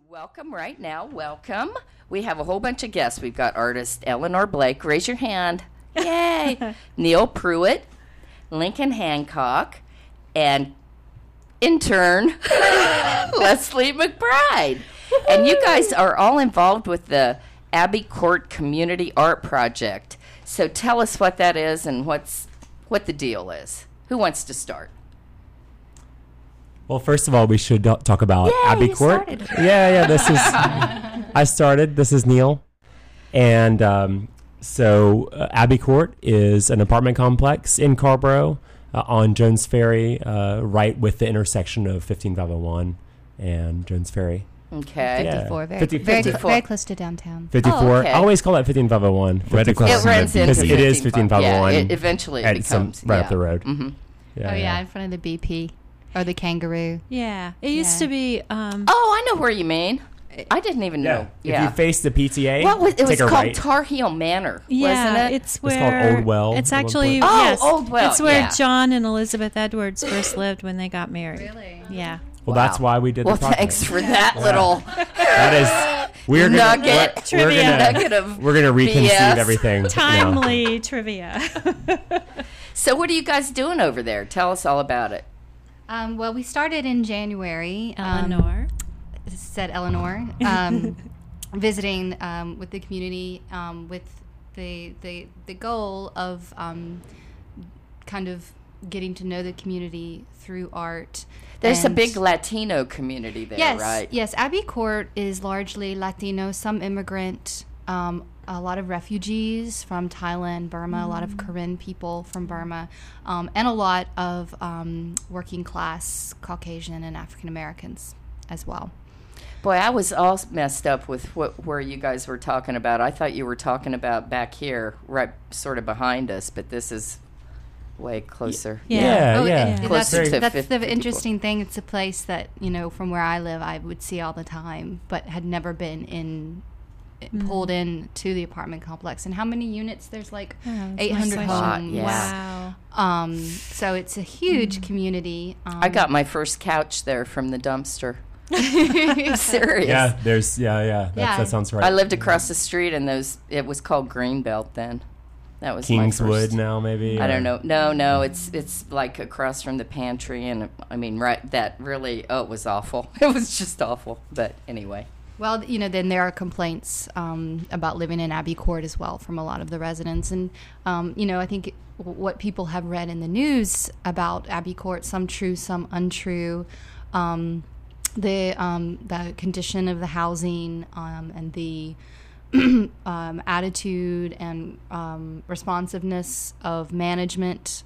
Welcome right now. Welcome. We have a whole bunch of guests. We've got artist Eleanor Blake. Raise your hand. Yay. Neil Pruitt, Lincoln Hancock, and intern Leslie McBride. And you guys are all involved with the Abbey Court Community Art Project. So tell us what that is and what the deal is. Who wants to start? Well, first of all, we should talk about Yay, Abbey you Court. started. Yeah. This is I started. This is Neil, and Abbey Court is an apartment complex in Carrboro on Jones Ferry, right with the intersection of 15501 and Jones Ferry. Okay. Yeah. 54, very close to downtown. 54. Oh, okay. I always call that 15501. Right across It runs into because it is 15501. 15501. Yeah, eventually it becomes right up the road. Mm-hmm. In front of the BP or the Kangaroo. Yeah, it used to be. Oh, I know where you mean. I didn't even know. If you face the PTA, it was take a called right. Tar Heel Manor, Yeah, wasn't it? it's where called Old Well It's at one actually point. yes, Old Well, It's where yeah. John and Elizabeth Edwards first lived when they got married. Really? Yeah. Well, that's why we did Well, the project. thanks for that little That is we're gonna nugget. Trivia. Nugget of we're gonna reconceive BS. everything. now. Timely trivia. So what are you guys doing over there? Tell us all about it. Well, we started in January. Eleanor. Said Eleanor. Visiting with the community with the goal of kind of getting to know the community through art. There's a And- big Latino community there, right? Yes, Abbey Court is largely Latino, some immigrant, a lot of refugees from Thailand, Burma, a lot of Karen people from Burma, and a lot of working class Caucasian and African Americans as well. Boy, I was all messed up with where you guys were talking about. I thought you were talking about back here, right sort of behind us, but this is way closer. Yeah. And Closer to that's 50 the interesting thing. It's a place that, from where I live, I would see all the time, but had never been pulled in to the apartment complex. And how many units? There's like 800 homes. Yeah. Wow. So it's a huge community. I got my first couch there from the dumpster. Serious. Yeah, that sounds right. I lived across the street, and it was called Greenbelt then. That was Kingswood my first. now, maybe. I don't know. No, it's like across from the pantry, and I mean, right. That really, it was awful. It was just awful. But anyway. Well, then there are complaints about living in Abbey Court as well from a lot of the residents. And, I think what people have read in the news about Abbey Court, some true, some untrue, the condition of the housing and the attitude and responsiveness of management,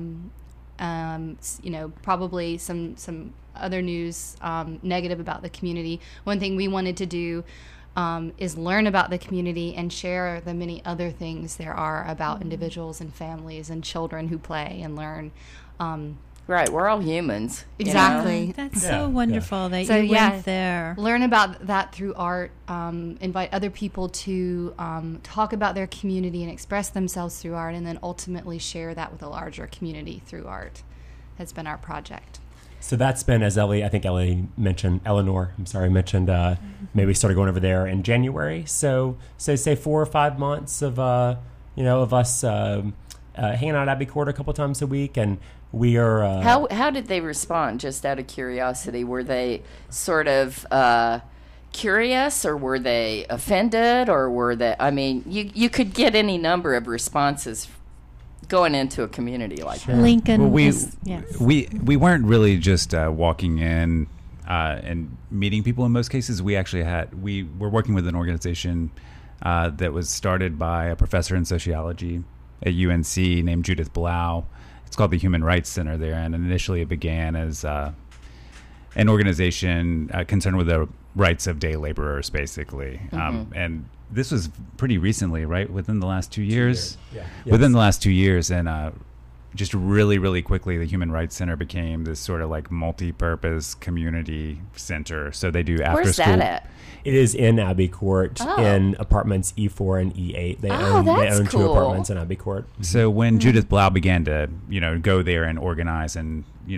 probably some other news negative about the community. One thing we wanted to do is learn about the community and share the many other things there are about individuals and families and children who play and learn. Right, we're all humans. Exactly. That's so wonderful that you went there. Learn about that through art. Invite other people to talk about their community and express themselves through art, and then ultimately share that with a larger community through art. Has been our project. So that's been, as Eleanor mentioned, maybe we started going over there in January. So say 4 or 5 months of us hanging out at Abbey Court a couple times a week, and we are. How did they respond? Just out of curiosity, were they sort of curious, or were they offended, or were they? I mean, you could get any number of responses going into a community like that. Lincoln. Well, yes. we weren't really just walking in and meeting people in most cases. We actually were working with an organization that was started by a professor in sociology at UNC named Judith Blau. It's called the Human Rights Center there, and initially it began as an organization concerned with the rights of day laborers, basically. And this was pretty recently, right? Within the last 2 years? Yeah. Within the last 2 years, and just really, really quickly, the Human Rights Center became this sort of like multi-purpose community center. So they do after Where's school. that at? It is in Abbey Court in apartments E4 and E8. They own that's 2 cool. apartments in Abbey Court. So when Judith Blau began to, go there and organize and,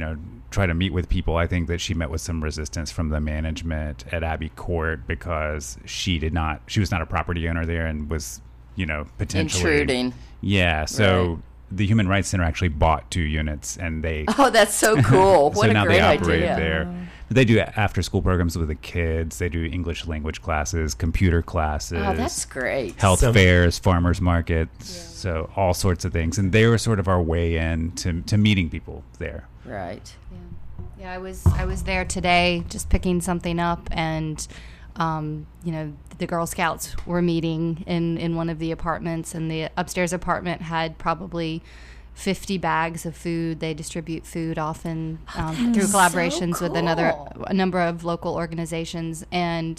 try to meet with people. I think that she met with some resistance from the management at Abbey Court because she was not a property owner there and was, potentially intruding. Yeah. So Right. the Human Rights Center actually bought 2 units, and they. Oh, that's so cool! What so a now great they operate idea. there. But they do after-school programs with the kids. They do English language classes, computer classes. Oh, that's great. Health fairs, farmers markets, so all sorts of things. And they were sort of our way in to meeting people there. Right. Yeah, I was there today just picking something up, and the Girl Scouts were meeting in one of the apartments, and the upstairs apartment had probably 50 bags of food. They distribute food often through collaborations with a number of local organizations, and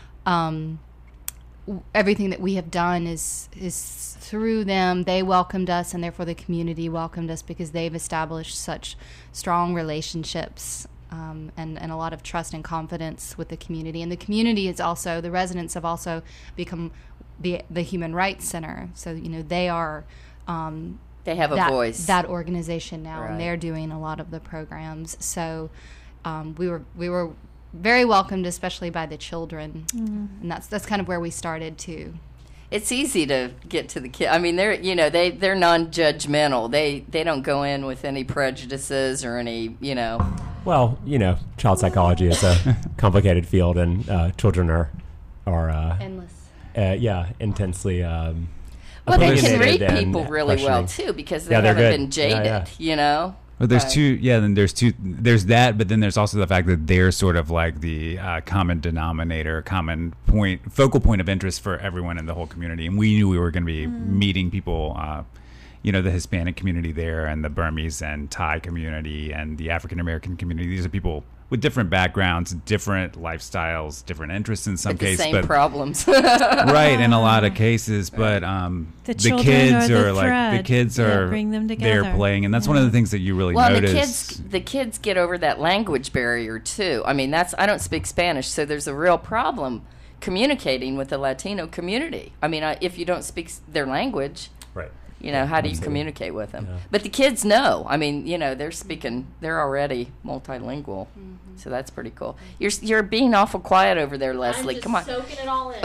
everything that we have done is through them. They welcomed us, and therefore the community welcomed us because they've established such strong relationships and a lot of trust and confidence with the community. And the community is also, the residents have also become the Human Rights Center. So, they are... They have a voice. That organization now, Right. and they're doing a lot of the programs. So we were very welcomed, especially by the children, and that's kind of where we started too. It's easy to get to the kid. I mean, they're they're non-judgmental. They don't go in with any prejudices or any Well, child psychology is a complicated field, and children are Endless. intensely. Well, they can opinionated read and people really well questioning. too because they Yeah, they're haven't good. been jaded. Yeah. Well, there's Right. two. Yeah, then there's that, but then there's also the fact that they're sort of like the common denominator, focal point of interest for everyone in the whole community. And we knew we were going to be meeting people, the Hispanic community there, and the Burmese and Thai community, and the African American community. These are people with different backgrounds, different lifestyles, different interests in some But the cases, same problems. right in a lot of cases. But The the children kids are the are like the thread kids that are bring them they're together. playing, and that's one of the things that you really Well, notice. the kids get over that language barrier too. I mean, I don't speak Spanish, so there's a real problem communicating with the Latino community. I mean, if you don't speak their language, Right. how do you Absolutely. communicate with them? Yeah. But the kids know. I mean, they're already multilingual, so that's pretty cool. You're being awful quiet over there, Leslie. I'm just Come on. soaking it all in.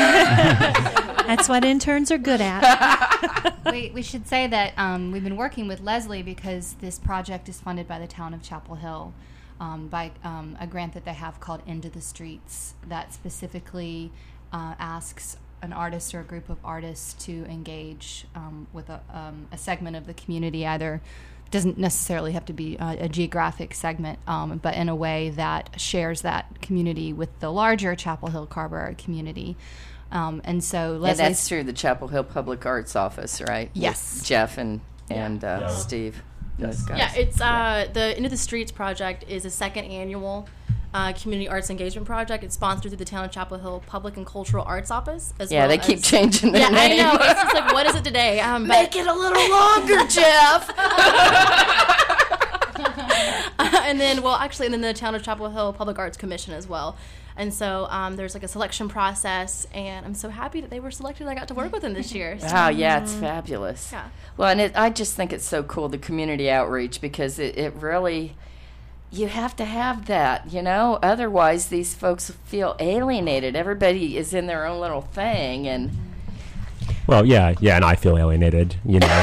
That's what interns are good at. We should say that we've been working with Leslie because this project is funded by the town of Chapel Hill by a grant that they have called Into the Streets that specifically asks an artist or a group of artists to engage with a segment of the community. Either doesn't necessarily have to be a geographic segment, but in a way that shares that community with the larger Chapel Hill Carrboro community. And so And Leslie's that's through the Chapel Hill Public Arts Office, right? Yes. With Jeff and Steve. Yes. Those guys. Yeah, it's the Into the Streets project is a second annual community arts engagement project. It's sponsored through the town of Chapel Hill Public and Cultural Arts Office. They keep changing their Yeah, name. I know. It's just like, what is it today? Make it a little longer, Jeff. And then the town of Chapel Hill Public Arts Commission as well. And so there's like a selection process, and I'm so happy that they were selected. I got to work with them this year. So, Wow, yeah, it's fabulous. Yeah. Well, and I just think it's so cool, the community outreach, because it really, you have to have that, Otherwise, these folks feel alienated. Everybody is in their own little thing, and... Well, yeah, and I feel alienated,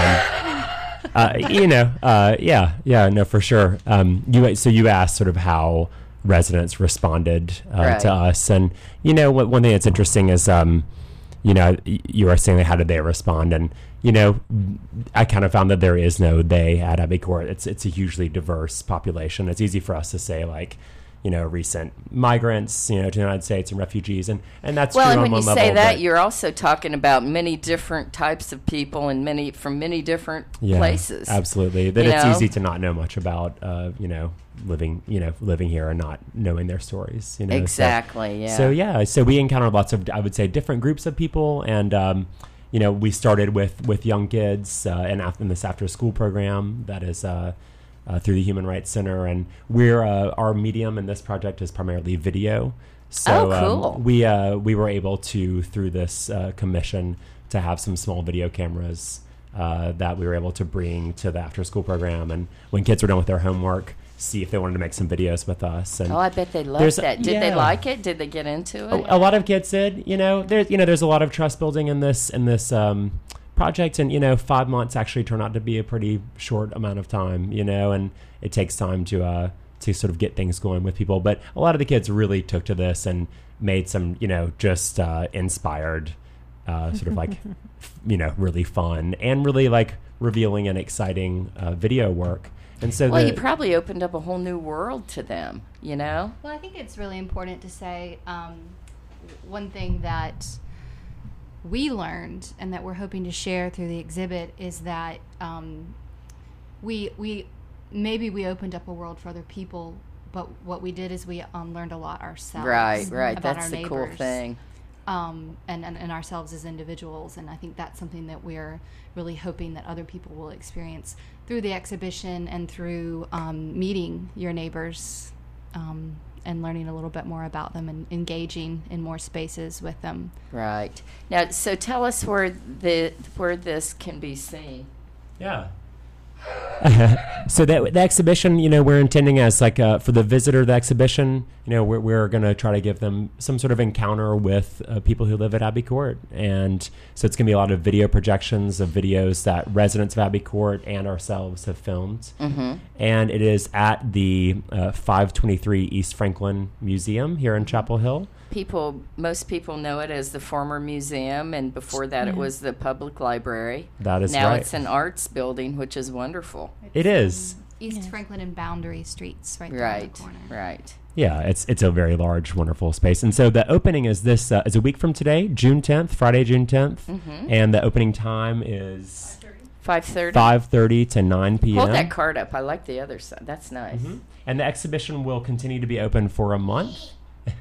no, for sure. You asked sort of how residents responded Right. to us, and one thing that's interesting is, you were saying how did they respond, and I kind of found that there is no they at Abbey Court. It's a hugely diverse population. It's easy for us to say like, recent migrants, to the United States and refugees, and that's Well, true and on when you one say level, that, but- you're also talking about many different types of people and from many different places. Absolutely. That You it's know? easy to not know much about, living here and not knowing their stories. Exactly. So we encountered lots of, I would say, different groups of people, and we started with young kids in this after school program that is through the Human Rights Center, and our medium in this project is primarily video. So cool. We were able to, through this commission, to have some small video cameras that we were able to bring to the after school program, and when kids were done with their homework, see if they wanted to make some videos with us. And Oh, I bet they loved There's- that. Did they yeah. like it? Did they get into it? a lot of kids did. There's a lot of trust building in this project, and 5 months actually turned out to be a pretty short amount of time. And it takes time to sort of get things going with people. But a lot of the kids really took to this and made some just inspired, sort of like really fun and really like revealing and exciting video work. And so Well, you probably opened up a whole new world to them, Well, I think it's really important to say one thing that we learned and that we're hoping to share through the exhibit is that we opened up a world for other people, but what we did is we learned a lot ourselves. Right. About That's our the neighbors, cool thing. and ourselves as individuals. And I think that's something that we're really hoping that other people will experience through the exhibition and through meeting your neighbors and learning a little bit more about them and engaging in more spaces with them. Right. Now, so tell us where this can be seen. Yeah. So the exhibition, we're intending as like for the visitor of the exhibition, we're going to try to give them some sort of encounter with people who live at Abbey Court. And so it's going to be a lot of video projections of videos that residents of Abbey Court and ourselves have filmed. Mm-hmm. And it is at the 523 East Franklin Museum here in Chapel Hill. Most people know it as the former museum, and before that it was the public library. That is now right. it's an arts building, which is wonderful. It is. East Franklin and Boundary Streets, right there in Right, the corner. right. Yeah, it's a very large, wonderful space. And so the opening is is a week from today, June 10th, Friday, June 10th. Mm-hmm. And the opening time is 5:30. 5:30 to 9 p.m. Hold that card up. I like the other side. That's nice. Mhm. And the exhibition will continue to be open for a month.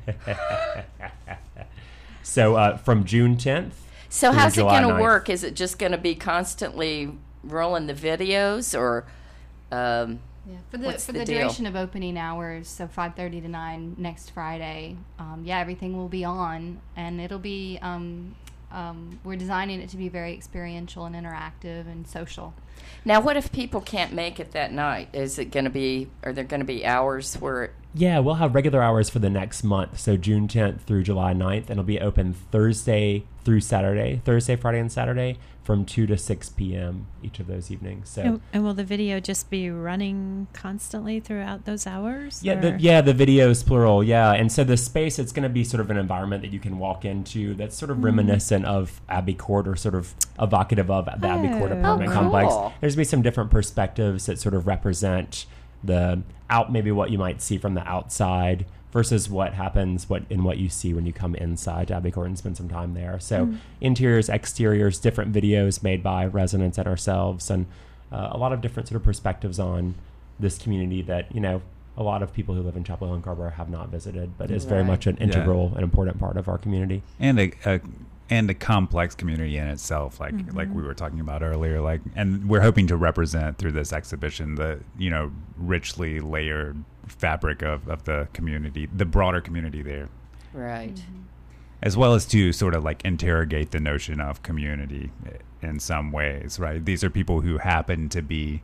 So from June 10th. So through how's it July going to 9th. work? Is it just going to be constantly rolling the videos, or Yeah, for What's the the deal? duration of opening hours, so 5:30 to 9 next Friday. Everything will be on, and it'll be. We're designing it to be very experiential and interactive and social. now what if people can't make it that night? Is it going to be? Are there going to be hours where it? Yeah, we'll have regular hours for the next month. So June 10th through July 9th. And it'll be open Thursday through Saturday. Thursday, Friday, and Saturday from 2 to 6 p.m. each of those evenings. So And will the video just be running constantly throughout those hours? Yeah, or- the videos plural. Yeah, and so the space, it's going to be sort of an environment that you can walk into that's sort of reminiscent of Abbey Court, or sort of evocative of the Abbey Court Oh. apartment Oh, complex. cool. There's going to be some different perspectives that sort of represent maybe what you might see from the outside versus what happens, what you see when you come inside to Abbey Court and spend some time there. So interiors, exteriors, different videos made by residents and ourselves, and a lot of different sort of perspectives on this community that, a lot of people who live in Chapel Hill and Scarborough have not visited, but is very Right. much an integral and important part of our community. And a complex community in itself, like we were talking about earlier, and we're hoping to represent through this exhibition the richly layered fabric of the community, the broader community there, Right. as well as to sort of like interrogate the notion of community in some ways, right? These are people who happen to be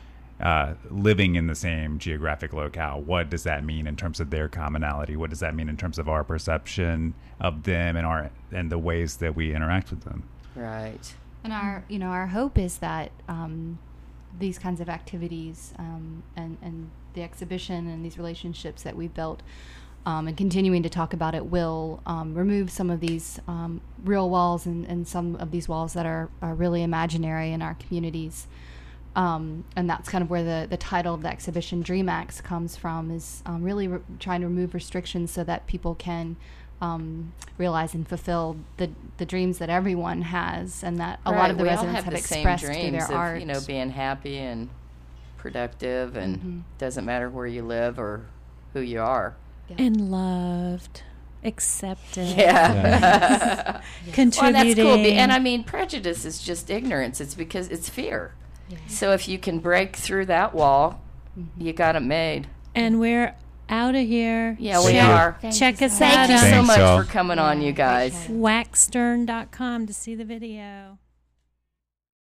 living in the same geographic locale. What does that mean in terms of their commonality? What does that mean in terms of our perception of them and the ways that we interact with them? Right. And our hope is that these kinds of activities and the exhibition and these relationships that we've built and continuing to talk about it will remove some of these real walls and some of these walls that are really imaginary in our communities. And that's kind of where the title of the exhibition, DreamActs, comes from, is really trying to remove restrictions so that people can realize and fulfill the dreams that everyone has, and that a lot of the we all residents have the same expressed through dreams their of, art. being happy and productive, and doesn't matter where you live or who you are. And loved, accepted, Yeah. contributing. Well, that's cool. And I mean, prejudice is just ignorance. It's because it's fear. Yeah. So if you can break through that wall, you got it made. And we're out of here. Yeah, Thank we you. are. Check us Thank out you on so Thanks, much y'all. for coming on, you guys. Appreciate waxstern.com to see the video.